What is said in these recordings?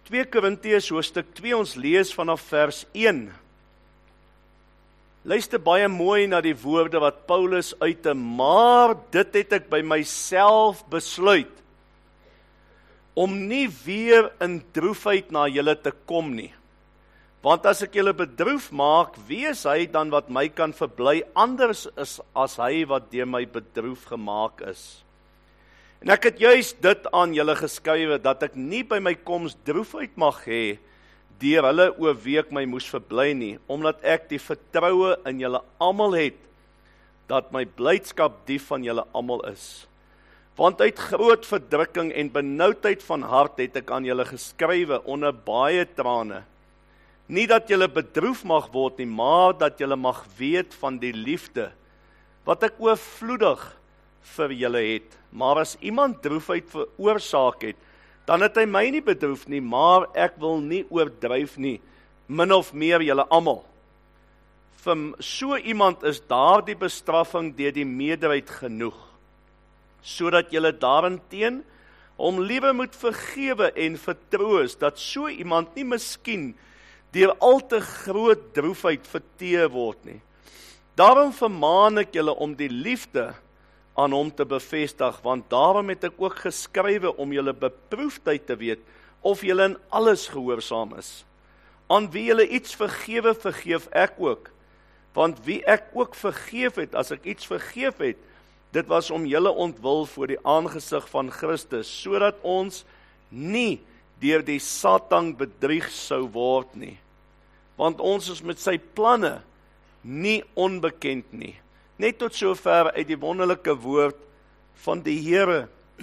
2 Korintiërs hoofstuk 2, ons lees vanaf vers 1. Luister baie mooi na die woorde wat Paulus uitte, maar dit het ek by myself besluit, om nie weer in droefheid na julle te kom nie. Want as ek julle bedroef maak, wie is hy dan wat my kan verbly, anders is as hy wat deur my bedroef gemaak is. En ek het juist dit aan julle geskrywe, dat ek nie by my koms droefheid mag hê, deur hulle oor wie ek my moes verbly nie, omdat ek die vertroue in julle almal het, dat my blydskap die van julle almal is. Want uit groot verdrukking en benoudheid van hart het ek aan julle geskrywe onder baie trane. Nie dat julle bedroef mag word nie, maar dat julle mag weet van die liefde, wat ek oorvloedig vir julle het. Maar as iemand droefheid veroorsaak het, dan het hy my nie bedroef nie, maar ek wil nie oordryf nie, min of meer julle almal. Vir so iemand is daardie bestraffing deur die meerderheid genoeg, sodat julle daarenteen om liewe moet vergewe en vertroos, dat so iemand nie miskien deur al te groot droefheid verteer word nie. Daarom vermaan ek julle om die liefde aan hom te bevestig, want daarom het ek ook geskrywe om julle beproefdheid te weet, of julle in alles gehoorsaam is. Aan wie julle iets vergewe, vergeef ek ook. Want wie ek ook vergeef het, as ek iets vergeef het, dit was om julle ontwil voor die aangesig van Christus, sodat ons nie deur die Satan bedrieg sou word nie. Want ons is met sy planne nie onbekend nie. Net tot sover uit die wonderlike woord van die Here.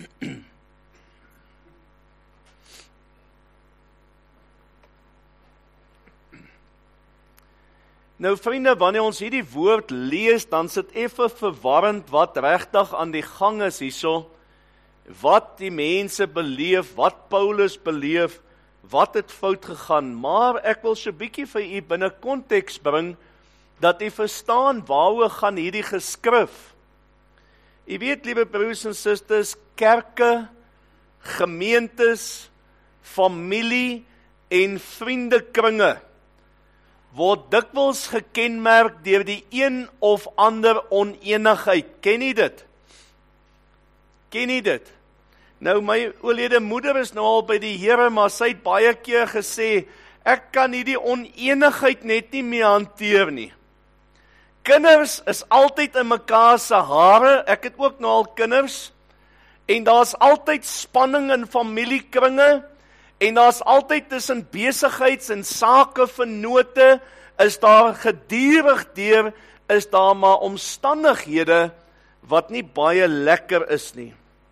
Nou vriende, wanneer ons hierdie woord lees, dan sit effe verwarrend wat regtig aan die gang is hierso, wat die mense beleef, wat Paulus beleef, wat het fout gegaan, maar ek wil so bietjie vir u binne konteks bring, dat u verstaan waaroor gaan hierdie geskrif. U weet, liewe broers en susters, kerke, gemeentes, familie en vriendekringe word dikwels gekenmerk deur die een of ander onenigheid. Ken jy dit? Ken jy dit? Nou, my oorlede moeder is nou al by die Here, maar sy het baie keer gesê, ek kan hierdie onenigheid net nie meer hanteer nie. Kinders is altyd in mekaar se hare, ek het ook nou al kinders, en daar's altyd spanning in familiekringe, en daar's altyd tussen besigheids- en sakevennote, is daar gedurig deur, is daar maar omstandighede wat nie baie lekker is nie.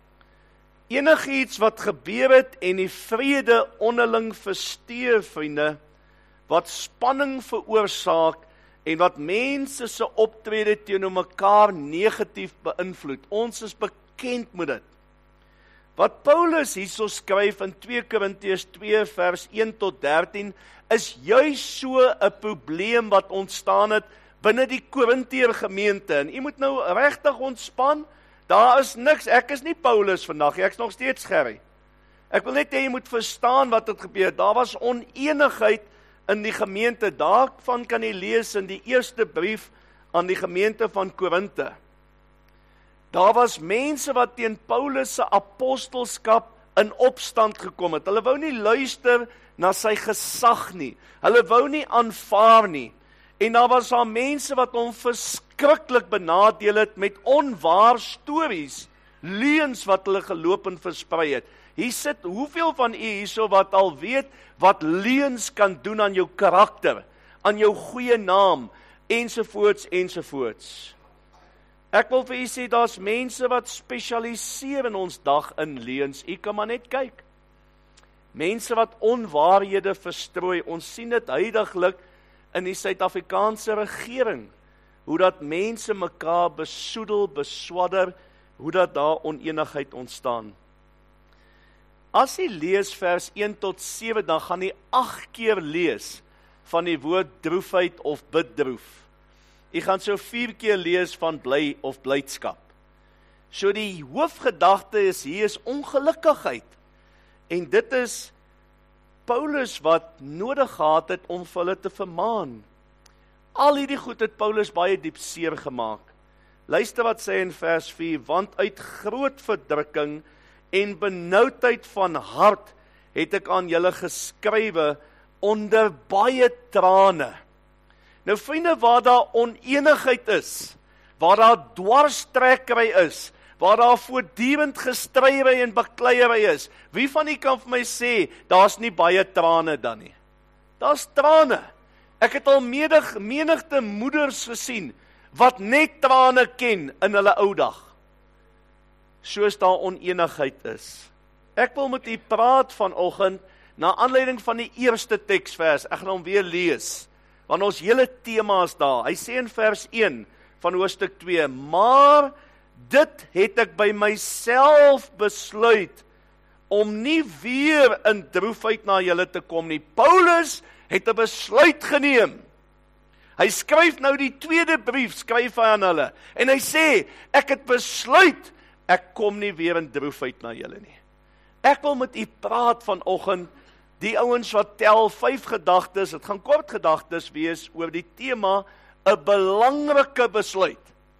Enigiets wat gebeur het en die vrede onderling versteur, vriende, wat spanning veroorsaak en wat mense se optrede teenoor mekaar negatief beïnvloed. Ons is bekend met dit. Wat Paulus hierso skryf in 2 Korintiërs 2 vers 1 tot 13 is juis so 'n probleem wat ontstaan het binne die Korintiër gemeente. En jy moet nou regtig ontspan. Daar is niks, ek is nie Paulus vandag, ek is nog steeds Gerry. Ek wil net hê jy moet verstaan wat het gebeur. Daar was onenigheid in die gemeente. Daarvan kan jy lees in die eerste brief aan die gemeente van Korinte. Daar was mense wat teen Paulus se apostelskap in opstand gekom het. Hulle wou nie luister na sy gesag nie. Hulle wou nie aanvaar nie. En daar was daar mense wat hom verskriklik benadeel het met onwaar stories, leuns wat hulle geloop en versprei het. Hier sit hoeveel van u hierso wat al weet wat leuns kan doen aan jou karakter, aan jou goeie naam, ensovoorts, ensovoorts. Ek wil vir u sê, daar's mense wat spesialiseer in ons dag in leuns. U kan maar net kyk. Mense wat onwaarhede verstrooi. Ons sien dit huidiglik in die Suid-Afrikaanse regering, hoe dat mense mekaar besoedel, beswadder, hoe dat daar onenigheid ontstaan. As jy lees vers 1 tot 7, dan gaan jy 8 keer lees van die woord droefheid of bedroef. Jy gaan so 4 keer lees van bly of blydskap. So die hoofgedagte is, hier is ongelukkigheid. En dit is Paulus wat nodig gehad het om vir hulle te vermaan. Al hierdie goed het Paulus baie diep seer gemaak. Luister wat sê in vers 4, want uit groot verdrukking en benoudheid van hart het ek aan julle geskrywe onder baie trane. Nou vriende, waar daar onenigheid is, waar daar dwarstrekkery is, waar daar voortdurend gestrywery en bakleiery is, wie van u kan vir my sê, daar's nie baie trane dan nie? Daar's trane. Ek het al menigte moeders gesien, wat net trane ken in hulle ou dag. Soos daar onenigheid is. Ek wil met u praat vanoggend, na aanleiding van die eerste teksvers, ek gaan hom weer lees, want ons hele tema is daar. Hy sê in vers 1 van hoofstuk 2, maar dit het ek by myself besluit, om nie weer in droefheid na julle te kom nie. Paulus het 'n besluit geneem. Hy skryf nou die tweede brief, skryf hy aan hulle, en hy sê, ek het besluit, ek kom nie weer in droefheid na julle nie. Ek wil met u praat vanoggend, die ouens wat tel 5 gedagtes, het gaan kort gedagtes wees oor die tema, 'n belangrike besluit.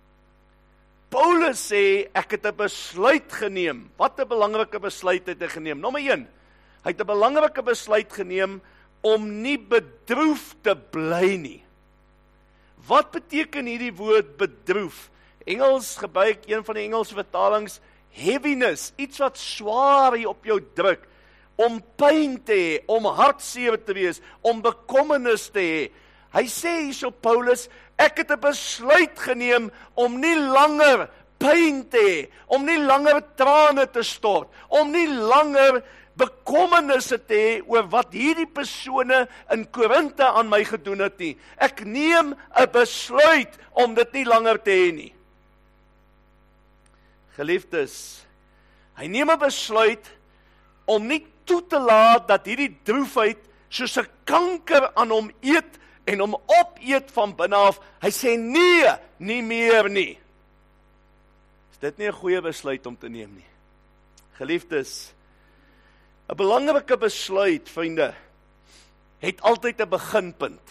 Paulus sê, ek het 'n besluit geneem. Wat 'n belangrike besluit het hy geneem? Nommer 1, hy het 'n belangrike besluit geneem, om nie bedroef te bly nie. Wat beteken hierdie woord bedroef? Engels gebruik een van die Engelse vertalings, heaviness, iets wat swaar hier op jou druk, om pyn te hê, om hartseer te wees, om bekommernis te hê. Hy sê hierso Paulus, ek het 'n besluit geneem om nie langer pyn te hê, om nie langer trane te stort, om nie langer bekommernisse te hê oor wat hierdie persone in Korinthe aan my gedoen het nie. Ek neem 'n besluit om dit nie langer te hê nie. Geliefdes, hy neem 'n besluit om nie toe te laat dat hierdie droefheid soos 'n kanker aan hom eet en hom opeet van binne af. Hy sê nee, nie meer nie. Is dit nie 'n goeie besluit om te neem nie? Geliefdes, 'n belangrike besluit, vriende, het altyd 'n beginpunt.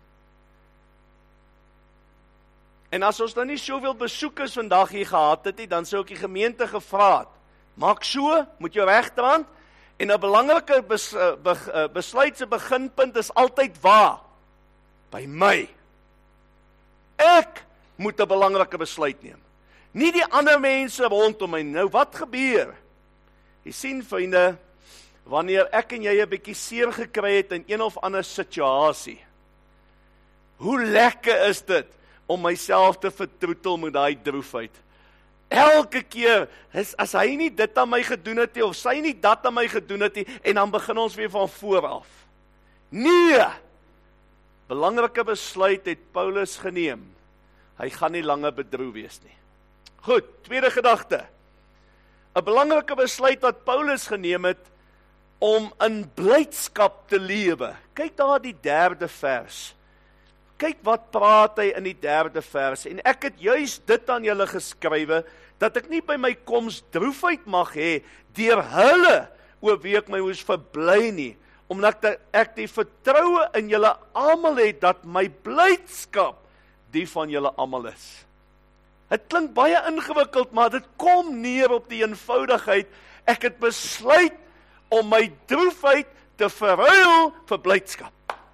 En as ons nou nie soveel besoekers vandag hier gehad het nie, dan sou ek die gemeente gevra het, maak so, moet jou regdraand, en 'n belangrike besluit se beginpunt is altyd waar? By my. Ek moet 'n belangrike besluit neem. Nie die ander mense rondom my. Nou wat gebeur? Jy sien, vriende, wanneer ek en jy 'n bietjie seer gekry het in een of ander situasie, hoe lekker is dit om myself te vertroetel met daai droefheid? Elke keer, as hy nie dit aan my gedoen het nie, of sy nie dat aan my gedoen het nie, en dan begin ons weer van voor af. Nee! Belangrike besluit het Paulus geneem. Hy gaan nie langer bedroef wees nie. Goed, tweede gedagte. 'n belangrike besluit wat Paulus geneem het, om in blydskap te lewe. Kyk daar die 3de vers. Kyk wat praat hy in die 3de vers. En ek het juis dit aan julle geskrywe, dat ek nie by my koms droefheid mag hê, deur hulle oor wie ek my moes verbly nie, omdat ek die vertroue in julle almal het, dat my blydskap die van julle almal is. Het klink baie ingewikkeld, maar dit kom neer op die eenvoudigheid. Ek het besluit om my droefheid te verruil vir blydskap.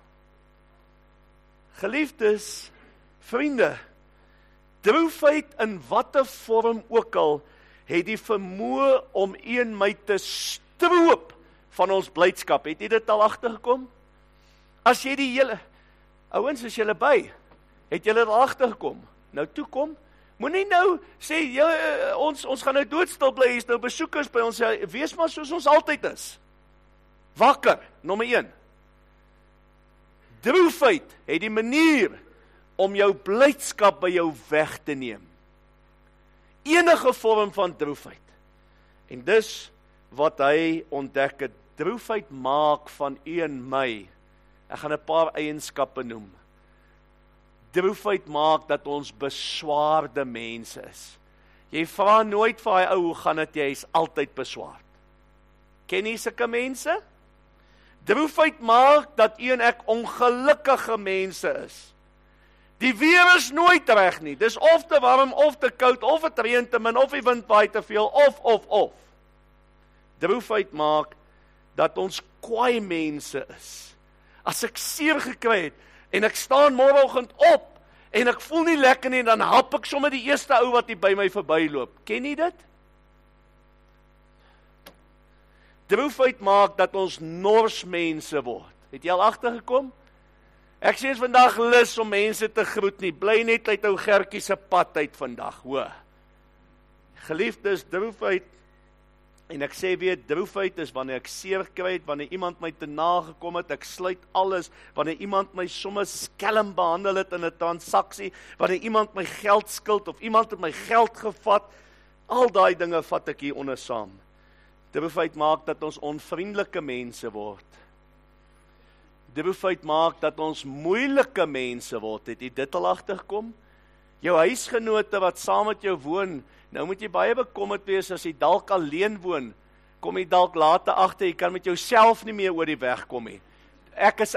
Geliefdes, vriende, droefheid in watter vorm ook al, het die vermoë om een my te stroop van ons blydskap. Het jy dit al agtergekom? As jy die hele, ouens, is julle by, het julle al agtergekom? Nou toe kom, moenie nou sê, ons gaan nou doodstil bly, hier is nou besoekers by ons, wees maar soos ons altyd is. Wakker, nommer 1. Droefheid het die manier om jou blydskap by jou weg te neem. Enige vorm van droefheid. En dis wat hy ontdek het, droefheid maak van u en my. Ek gaan 'n paar eienskappe noem. Droefheid maak dat ons beswaarde mense is. Jy vra nooit vir hy ou, hoe gaan dit, jy is altyd beswaard. Ken jy sulke mense? Droefheid maak dat u en ek ongelukkige mense is. Die weer is nooit reg nie. Dis of te warm, of te koud, of het reën te min, of die wind waai te veel, of. Droefheid maak dat ons kwaai mense is. As ek seer gekry het, en ek staan môreoggend op, en ek voel nie lekker nie, dan hap ek sommer die eerste ou wat hier by my verbyloop. Ken jy dit? Droefheid maak dat ons nors mense word. Het jy al agtergekom? Ek sê vandag lus om mense te groet nie. Bly net uit ou Gertjie se pad uit vandag, hoor. Geliefdes, droefheid, en ek sê weer, droefheid is wanneer ek seer kry het, wanneer iemand my te nagekom het, ek sluit alles, wanneer iemand my sommer skelm behandel het in 'n transaksie, wanneer iemand my geld skuld, of iemand het my geld gevat, al daai dinge vat ek hier onder saam. Droefheid maak dat ons onvriendelike mense word. Droefheid maak dat ons moeilike mense word. Het jy dit al agtergekom? Jou huisgenote wat saam met jou woon, nou moet jy baie bekommerd wees as jy dalk alleen woon, kom jy dalk later agter, jy kan met jouself nie meer oor die weg kom nie. Ek is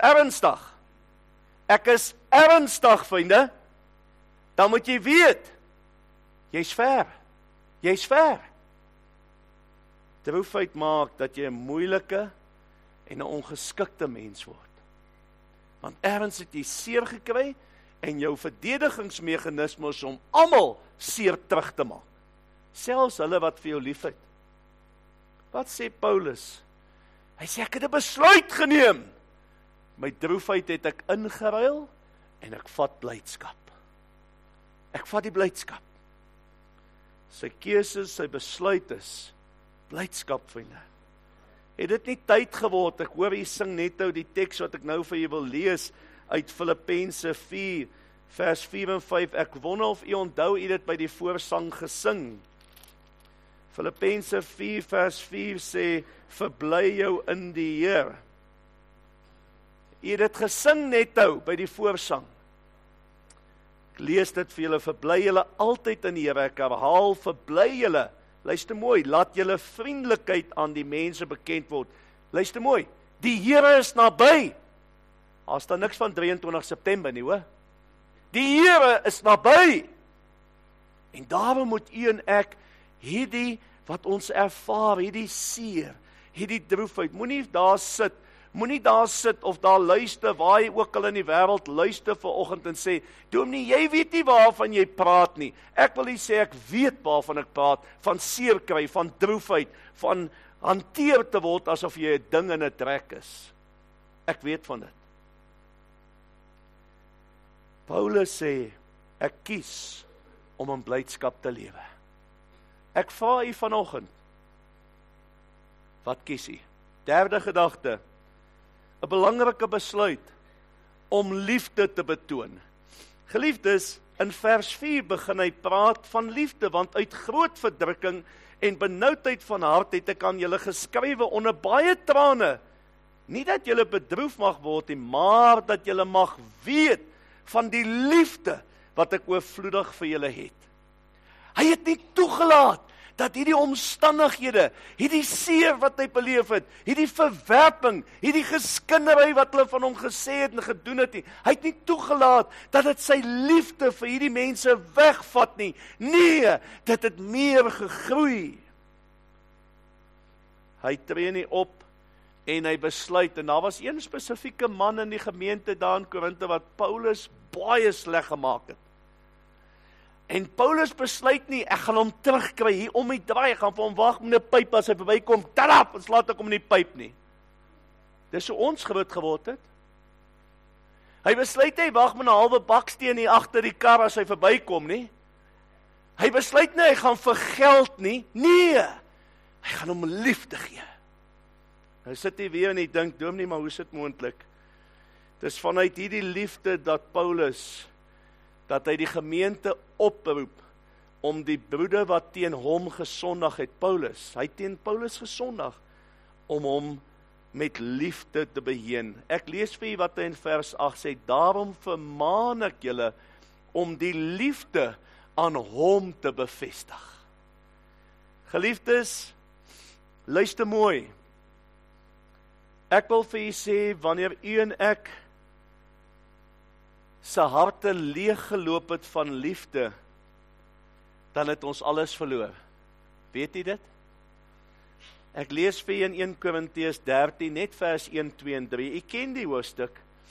ernstig, vriende. Dan moet jy weet, jy's ver. Droefheid maak dat jy 'n moeilike en 'n ongeskikte mens word. Want ergens het jy seer gekry, en jou verdedigingsmeganisme is om almal seer terug te maak. Selfs hulle wat vir jou lief het. Wat sê Paulus? Hy sê, ek het 'n besluit geneem. My droefheid het ek ingeruil, en ek vat blydskap. Ek vat die blydskap. Sy keuses, sy besluit is blydskap, vriende. Het dit nie tyd geword, ek hoor jy sing net nou die teks wat ek nou vir jy wil lees, uit Filippense 4, vers 4 en 5, ek wonder of jy onthou jy dit by die voorsang gesing. Filippense 4, vers 4 sê, verbly jou in die Here. Jy het dit gesing net nou by die voorsang. Ek lees dit vir julle, verbly julle altyd in die Here, ek herhaal, verbly julle. Luister mooi, laat julle vriendelikheid aan die mense bekend word. Luister mooi, die Here is naby. Daar staan niks van 23 September nie, hoor. Die Here is naby. En daarom moet u en ek hierdie wat ons ervaar, hierdie seer, hierdie droefheid, moenie daar sit of daar luister, waar jy ook al in die wêreld luister vanoggend en sê, dominee, jy weet nie waarvan jy praat nie. Ek wil nie sê ek weet waarvan ek praat, van seer kry, van droefheid, van hanteer te word asof jy 'n ding in 'n trek is. Ek weet van dit. Paulus sê, ek kies om in blydskap te lewe. Ek vra u vanoggend, wat kies u? Derde gedagte, 'n belangrike besluit om liefde te betoon. Geliefdes, in vers 4 begin hy praat van liefde, want uit groot verdrukking en benoudheid van hart het ek aan julle geskrywe onder baie trane, nie dat julle bedroef mag word nie, maar dat julle mag weet van die liefde wat ek oorvloedig vir julle het. Hy het nie toegelaat dat hierdie omstandighede, hierdie seer wat hy beleef het, hierdie verwerping, hierdie geskindery wat hulle van hom gesê het en gedoen het nie, hy het nie toegelaat dat dit sy liefde vir hierdie mense wegvat nie. Nee, dit het meer gegroei. Hy tree nie op en hy besluit, en daar was een spesifieke man in die gemeente daar in Korinthe wat Paulus baie sleg gemaak het. En Paulus besluit nie, ek gaan hom terugkry hier om die draai, ek gaan vir hom wag met 'n pyp as hy verbykom, tarap, en slaat ek hom in die pyp nie. Dis hoe ons groot geword het. Hy besluit hy wag met 'n halwe baksteen hier agter die kar as hy verbykom nie. Hy besluit nie, hy gaan vir geld nie. Nee, hy gaan hom liefde gee. Nou sit hy weer en hy dink, dominee, maar hoe is dit moontlik? Dis vanuit hierdie liefde dat Paulus, dat hy die gemeente oproep om die broeder wat teen hom gesondig het, Paulus, hy teen Paulus gesondig, om hom met liefde te beheen. Ek lees vir julle wat hy in vers 8 sê, daarom vermaan ek julle om die liefde aan hom te bevestig. Geliefdes, luister mooi. Ek wil vir u sê, wanneer u en ek se harte leeg geloop het van liefde, dan het ons alles verloor. Weet u dit? Ek lees vir u in 1 Korintiërs 13, net vers 1, 2 en 3. U ken die hoofstuk.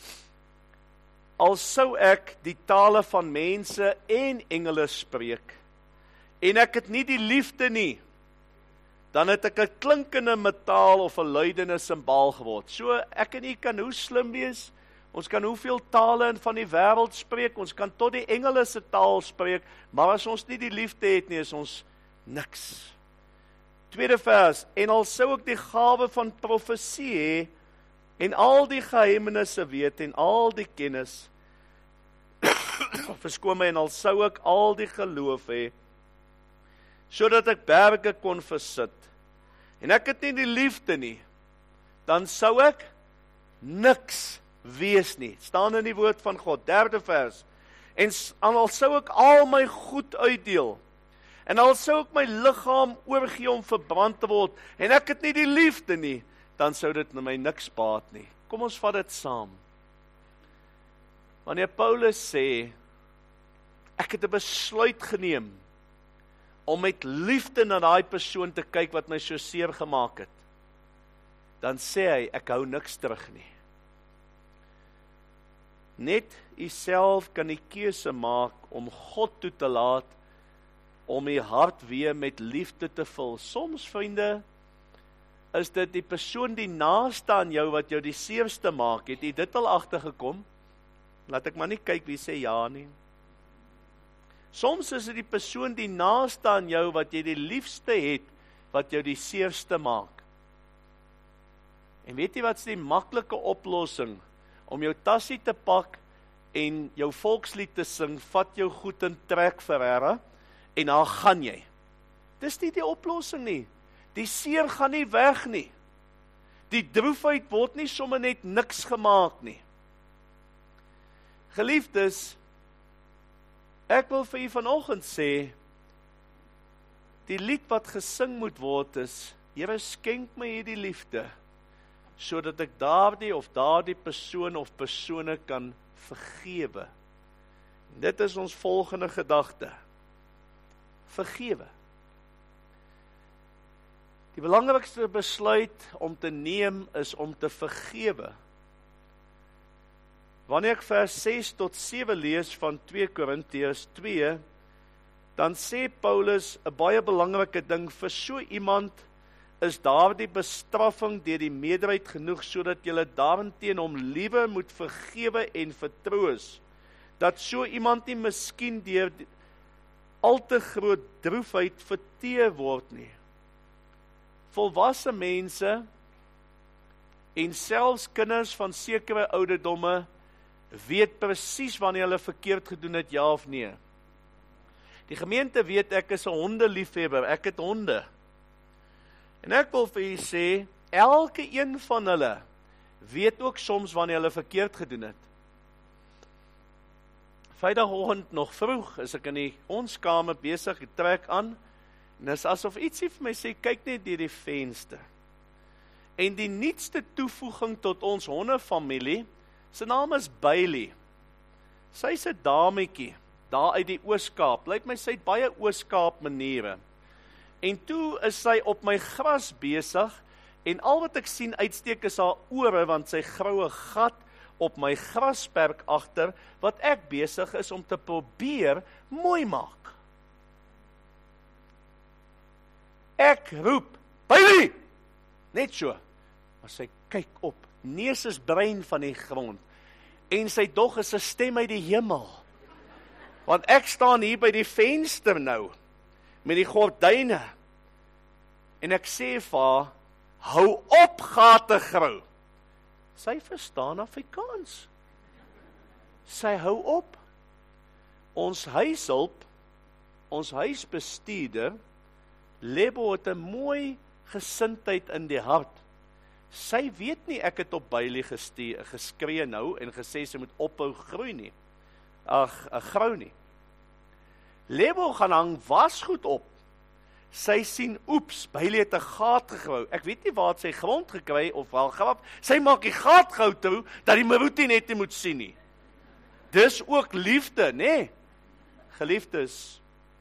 Al sou ek die tale van mense en engele spreek, en ek het nie die liefde nie, dan het ek 'n klinkende metaal of 'n luidende simbaal geword. So, ek en u kan hoe slim wees, ons kan hoeveel tale van die wêreld spreek, ons kan tot die engele se taal spreek, maar as ons nie die liefde het nie, is ons niks. Tweede vers, en al sou ek die gawe van profesie hê, en al die geheimenisse weet, en al die kennis, verskoon my, en al sou ek al die geloof hê, sodat ek berge kon versit, en ek het nie die liefde nie, dan sou ek niks wees nie. Staan in die woord van God, derde vers, en al sou ek al my goed uitdeel, en al sou ek my liggaam oorgee om verbrand te word, en ek het nie die liefde nie, dan sou dit my niks baat nie. Kom ons vat dit saam. Wanneer Paulus sê, ek het 'n besluit geneem, om met liefde na daai persoon te kyk wat my so seer gemaak het, dan sê hy, ek hou niks terug nie. Net u self kan die keuse maak om God toe te laat, om u hart weer met liefde te vul. Soms, vriende, is dit die persoon die naaste aan jou wat jou die seerste maak. Het jy dit al agtergekom? Laat ek maar nie kyk wie sê ja nie. Soms is dit die persoon die naaste aan jou wat jy die liefste het, wat jou die seerste maak. En weet jy wat is die maklike oplossing? Om jou tassie te pak en jou volkslied te sing, vat jou goed en trek Ferreira, en dan gaan jy. Dis nie die oplossing nie. Die seer gaan nie weg nie. Die droefheid word nie sommer net niks gemaak nie. Geliefdes, ek wil vir u vanoggend sê, die lied wat gesing moet word is, Here, skenk my hierdie liefde, sodat ek daardie persoon of persone kan vergewe. En dit is ons volgende gedagte. Vergewe. Die belangrikste besluit om te neem is om te vergewe. Wanneer ek vers 6 tot 7 lees van 2 Korintiërs 2, dan sê Paulus 'n baie belangrike ding, vir so iemand is daardie bestraffing deur die meerderheid genoeg, sodat julle daarteen hom liewe moet vergewe en vertroos, dat so iemand nie miskien deur al te groot droefheid verteer word nie. Volwasse mense en selfs kinders van sekere ouderdomme weet presies wanneer hulle verkeerd gedoen het, ja of nee. Die gemeente weet ek is 'n hondeliefhebber, ek het honde. En ek wil vir u sê, elke een van hulle weet ook soms wanneer hulle verkeerd gedoen het. Vrydagoggend nog vroeg is ek in ons kamer besig, ek trek aan, en is asof ietsie vir my sê, kyk net deur die venster. En die nuutste toevoeging tot ons hondefamilie, sy naam is Bailey. Sy's 'n dametjie, daar uit die Oos-Kaap, lyk my sy het baie Oos-Kaap maniere. En toe is sy op my gras besig, en al wat ek sien uitsteek is haar ore, want sy graue gat op my grasperk agter, wat ek besig is om te probeer mooi maak. Ek roep, Bailey! Net so, maar sy kyk op, neus is brein van die grond, en sy dog is 'n stem uit die hemel. Want ek staan hier by die venster nou, met die gordyne, en ek sê vir haar, hou op gate grou. Sy verstaan Afrikaans. Sy hou op. Ons huishulp, ons huisbestuurder, Lebo het 'n mooi gesindheid in die hart. Sy weet nie ek het op Bailey geskree nou en gesê sy moet ophou groei nie. Grou nie. Lebo gaan hang wasgoed op. Sy sien, oeps, Bailey het 'n gat gegrawe. Ek weet nie waar het sy grond gekry of wel graf. Sy maak die gat gou toe, dat die Maruti net nie moet sien nie. Dis ook liefde, nê? Geliefdes.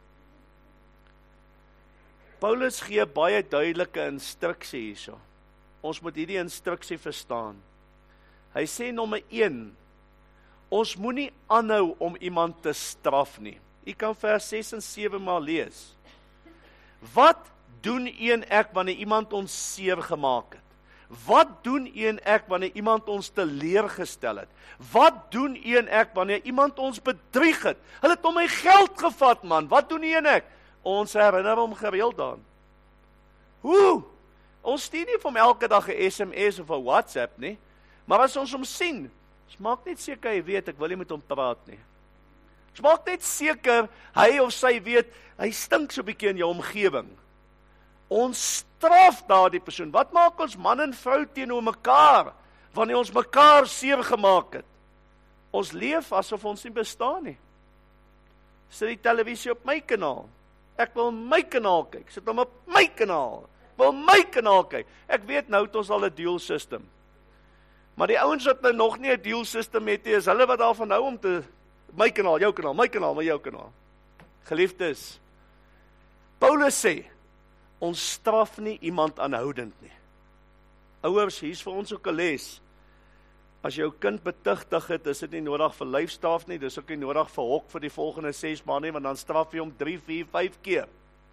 Paulus gee baie duidelike instruksie hierso. Ons moet hierdie instruksie verstaan. Hy sê nommer 1, ons moenie aanhou om iemand te straf nie. U kan vers 6 en 7 maar lees. Wat doen u en ek wanneer iemand ons seer gemaak het? Wat doen u en ek wanneer iemand ons teleurgestel het? Wat doen u en ek wanneer iemand ons bedrieg het? Hulle het om my geld gevat, man. Wat doen u en ek? Ons herinner hom gereeld aan. Hoe? Ons stuur nie vir hom elke dag 'n SMS of 'n WhatsApp nie. Maar as ons hom sien, ons maak net seker hy weet ek wil nie met hom praat nie. Ons maak net seker hy of sy weet hy stink so 'n bietjie in jou omgewing. Ons straf daardie persoon. Wat maak ons man en vrou teenoor mekaar wanneer ons mekaar seer gemaak het? Ons leef asof ons nie bestaan nie. Sit die televisie op my kanaal. Ek wil my kanaal kyk. Sit hom op my kanaal. Ek wil my kanaal kyk. Ek weet nou het ons al 'n dual system. Maar die ouens wat nou nog nie 'n dual system het nie, is hulle wat daarvan hou om te my kanaal, jou kanaal, my kanaal, maar jou kanaal. Geliefdes, Paulus sê, ons straf nie iemand aanhoudend nie. Ouers, hier's vir ons ook 'n les. As jou kind betugtig het, is dit nie nodig vir lyfstraf nie, dis ook nie nodig vir hok vir die volgende 6 maande nie, want dan straf jy hom 3, 4, 5 keer.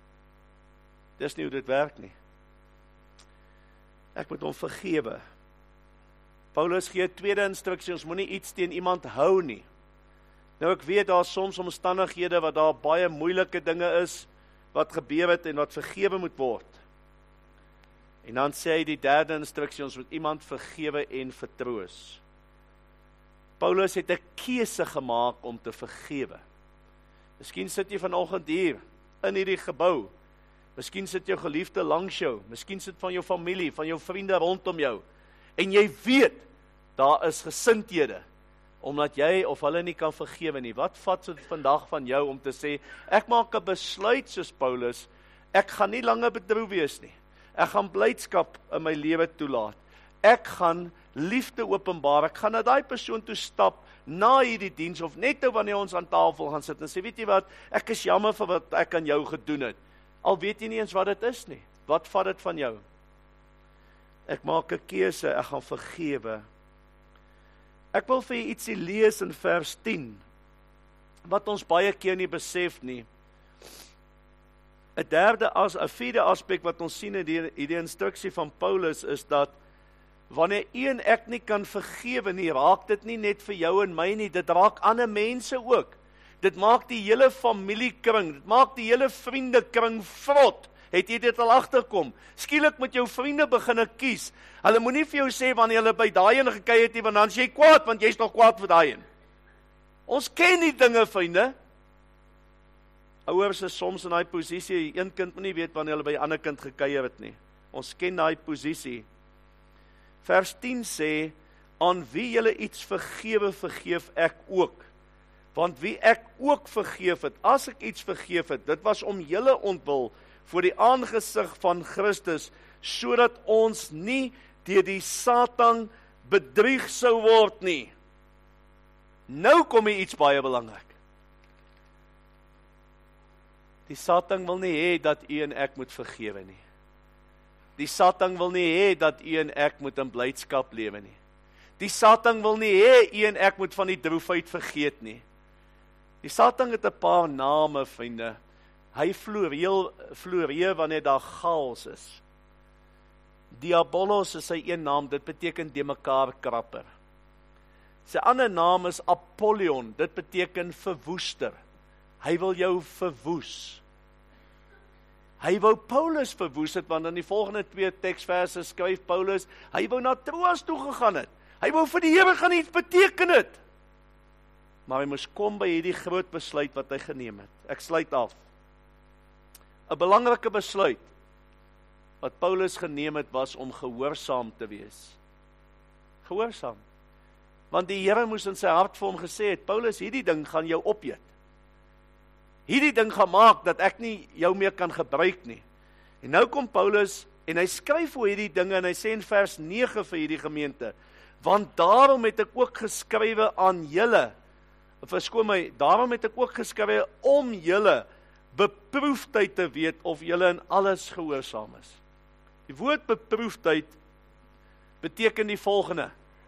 Dis nie hoe dit werk nie. Ek moet hom vergewe. Paulus gee 'n tweede instruksie, ons moenie iets teen iemand hou nie. Nou ek weet daar soms omstandighede wat daar baie moeilike dinge is, wat gebeur het en wat vergewe moet word. En dan sê hy die derde instruksie, ons moet iemand vergewe en vertroos. Paulus het 'n keuse gemaak om te vergewe. Miskien sit jy vanoggend hier, in hierdie gebou. Miskien sit jou geliefde langs jou. Miskien sit van jou familie, van jou vriende rondom jou. En jy weet, daar is gesindhede, omdat jy of hulle nie kan vergewe nie. Wat vat dit vandag van jou om te sê, ek maak 'n besluit soos Paulus, ek gaan nie langer bedroef wees nie. Ek gaan blydskap in my lewe toelaat. Ek gaan liefde openbaar. Ek gaan na daai persoon toe stap na hierdie diens of net nou wanneer ons aan tafel gaan sit en sê, weet jy wat, ek is jammer vir wat ek aan jou gedoen het. Al weet jy nie eens wat dit is nie. Wat vat dit van jou? Ek maak 'n keuse, ek gaan vergewe. Ek wil vir julle ietsie lees in vers 10, wat ons baie keer nie besef nie. 'n vierde aspek wat ons sien in die instruksie van Paulus is dat, wanneer u en ek nie kan vergewe nie, raak dit nie net vir jou en my nie, dit raak ander mense ook. Dit maak die hele familiekring, dit maak die hele vriendekring vrot. Het jy dit al agterkom? Skielik moet jou vriende begin kies. Hulle moenie vir jou sê wanneer hulle by daai een gekyk het nie, want dan is jy kwaad, want jy's nog kwaad vir daai een. Ons ken die dinge, vriende. Ouers is soms in daai posisie, een kind moet nie weet wanneer hulle by 'n ander kind gekuier het nie. Ons ken daai posisie. Vers 10 sê, aan wie julle iets vergewe, vergeef ek ook. Want wie ek ook vergeef het, as ek iets vergeef het, dit was om julle ontwil, voor die aangesig van Christus, sodat ons nie deur die Satan bedrieg sou word nie. Nou kom hier iets baie belangrik. Die Satan wil nie hê dat u en ek moet vergewe nie. Die Satan wil nie hê dat u en ek moet in blydskap lewe nie. Die Satan wil nie hê u en ek moet van die droefheid vergeet nie. Die Satan het 'n paar name, vriende. Hy floreer wanneer daar chaos is. Diabolos is sy een naam, dit beteken de mekaar krapper. Sy ander naam is Apollyon, dit beteken verwoester. Hy wil jou verwoes. Hy wou Paulus verwoes het, want in die volgende 2 teksverse skryf Paulus, hy wou na Troas toe gegaan het. Hy wou vir die Here gaan iets beteken het. Maar hy moes kom by hierdie groot besluit wat hy geneem het. Ek sluit af. 'n belangrike besluit wat Paulus geneem het, was om gehoorsaam te wees. Gehoorsaam. Want die Here moes in sy hart vir hom gesê het, Paulus, hierdie ding gaan jou opeet. Hierdie ding gaan maak dat ek nie jou meer kan gebruik nie. En nou kom Paulus, en hy skryf oor hierdie dinge, en hy sê in vers 9 vir hierdie gemeente, want daarom het ek ook geskrywe aan julle, verskoon my, daarom het ek ook geskrywe om julle beproefdheid te weet, of julle in alles gehoorsaam is. Die woord beproefdheid beteken die volgende,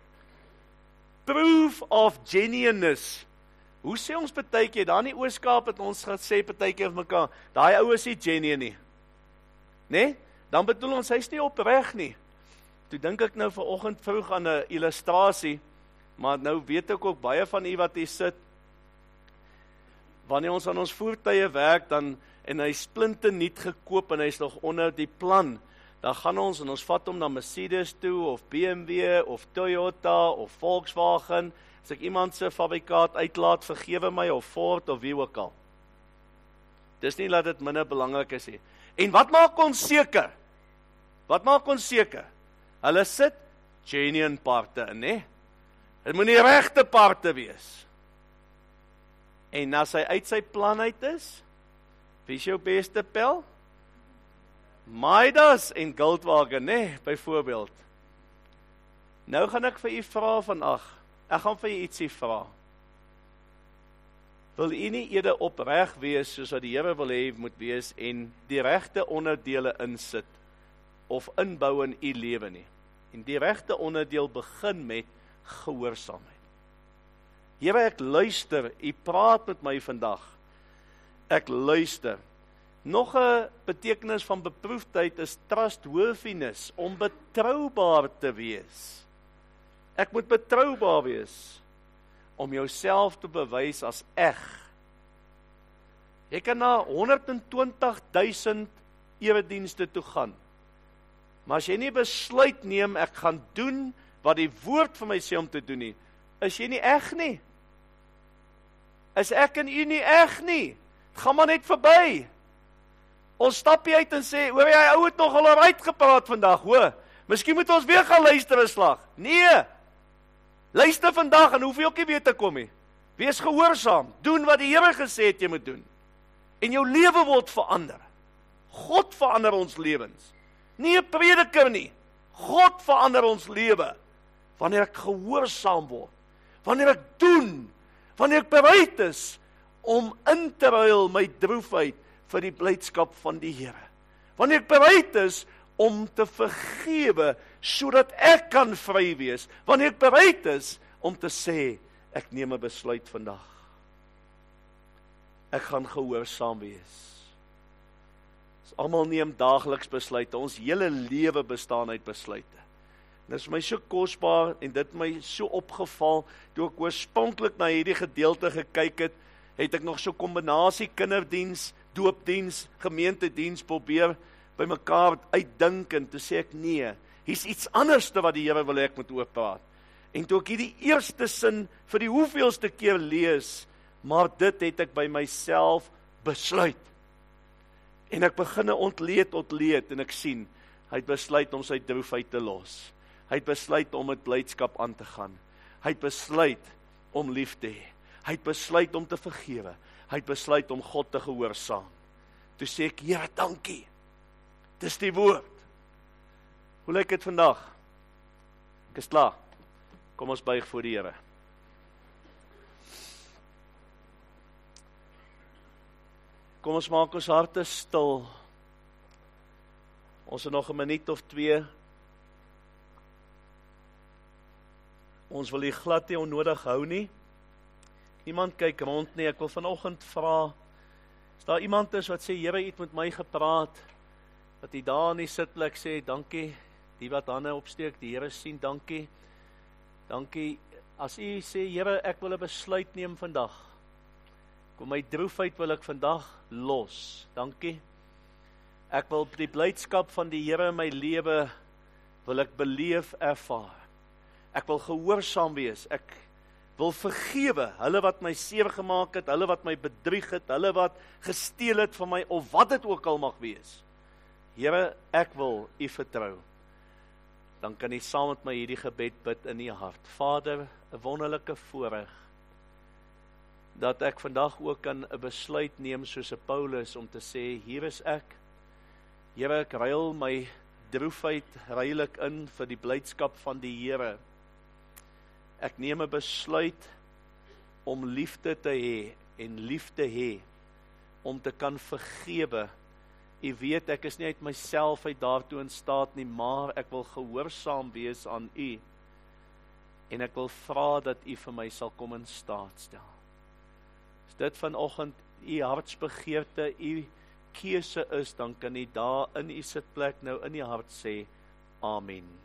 proof of genuineness. Hoe sê ons partykeer, daar in die Ooskaap het ons gesê partykeer vir mekaar, daai ou is nie genuine nie. Nee? Dan bedoel ons, hy is nie opreg nie. Toe dink ek nou vanoggend vroeg aan 'n illustrasie, maar nou weet ek ook baie van u wat hier sit, wanneer ons aan ons voertuie werk, dan, en hy is splinternuut gekoop, en hy is nog onder die plan, dan gaan ons, en ons vat hom na Mercedes toe, of BMW, of Toyota, of Volkswagen, as ek iemand se fabrikaat uitlaat, vergewe my, of Ford, of wie ook al. Dis nie dat dit minder belangrik is nie. En wat maak ons seker? Wat maak ons seker? Hulle sit genuine parte in, né? Dit moet nie regte parte wees. En as hy uit sy plan uit is, wie is jou beste pel? Midas en Goldwagen, né, byvoorbeeld. Nou gaan ek vir u vra vandag, ek gaan vir u ietsie vra. Wil u nie eerder opreg wees, soos wat die Here wil hê moet wees, en die regte onderdele insit, of inbou in u lewe nie? En die regte onderdeel begin met gehoorsaamheid. Here, ek luister, u praat met my vandag. Ek luister. Nog 'n betekenis van beproefdheid is trustworthiness, om betroubaar te wees. Ek moet betroubaar wees, om jouself te bewys as eg. Jy kan na 120.000 eredienste toe gaan, maar as jy nie besluit neem, ek gaan doen wat die woord vir my sê om te doen nie, is jy nie eg nie. Is ek en u nie eg nie? Het gaan maar net verby. Ons stap hier uit en sê, hoor jy, hy ou het nogal uitgepraat vandag, hoor. Miskien moet ons weer gaan luister 'n slag. Nee. Luister vandag en hoef jy ook nie weer te kom nie. Wees gehoorsaam, doen wat die Here gesê het jy moet doen. En jou lewe word verander. God verander ons lewens. Nie 'n prediker nie. God verander ons lewe. Wanneer ek gehoorsaam word. Wanneer ek doen. Wanneer ek bereid is om in te ruil my droefheid vir die blydskap van die Here. Wanneer ek bereid is om te vergewe, sodat ek kan vry wees. Wanneer ek bereid is om te sê, ek neem 'n besluit vandag. Ek gaan gehoorsaam wees. Ons almal neem daagliks besluite. Ons hele lewe bestaan uit besluite. Dit is my so kosbaar en dit my so opgeval, toe ek oorspronklik na hierdie gedeelte gekyk het, het ek nog so kombinasie kinderdiens, doopdiens, gemeentediens probeer by mekaar uitdink, en toe sê ek nee, hier's iets anders te wat die Here wil hê ek moet oorpraat. En toe ek hierdie eerste sin vir die hoeveelste keer lees, maar dit het ek by myself besluit. En ek begin ontleed, en ek sien, hy het besluit om sy droefheid te los. Hy het besluit om met blydskap aan te gaan. Hy het besluit om lief te hê. Hy het besluit om te vergewe. Hy het besluit om God te gehoorsaam. Toe sê ek, Here, dankie. Dis die woord. Hoe lyk dit vandag? Ek is klaar. Kom ons buig voor die Here. Kom ons maak ons harte stil. Ons het nog 'n minuut of 2. Ons wil hier glad nie onnodig hou nie. Niemand kyk rond nie. Ek wil vanoggend vra, as daar iemand is wat sê, Here, het met my gepraat, dat hy daar in die sitplek sê, dankie, die wat hande opsteek, die Here sien, dankie. Dankie, as u sê, Here, ek wil 'n besluit neem vandag. Kom my droefheid wil ek vandag los. Dankie. Ek wil die blydskap van die Here in my lewe, wil ek beleef, ervaar. Ek wil gehoorsaam wees. Ek wil vergewe, hulle wat my seer gemaak het, hulle wat my bedrieg het, hulle wat gesteel het van my, of wat dit ook al mag wees. Here, ek wil u vertrou. Dan kan u saam met my hierdie gebed bid in u hart. Vader, 'n wonderlike voorreg, dat ek vandag ook kan 'n besluit neem soos 'n Paulus, om te sê, hier is ek, Here, ek ruil my droefheid, ruil ek in vir die blydskap van die Here. Ek neem 'n besluit om liefde te hê en lief te hê, om te kan vergewe. U weet, ek is nie uit myself uit daartoe in staat nie, maar ek wil gehoorsaam wees aan U, en ek wil vra dat U vir my sal kom in staat stel. As dit vanoggend U hartsbegeerte, U keuse is, dan kan U daar in U sitplek nou in U hart sê, Amen.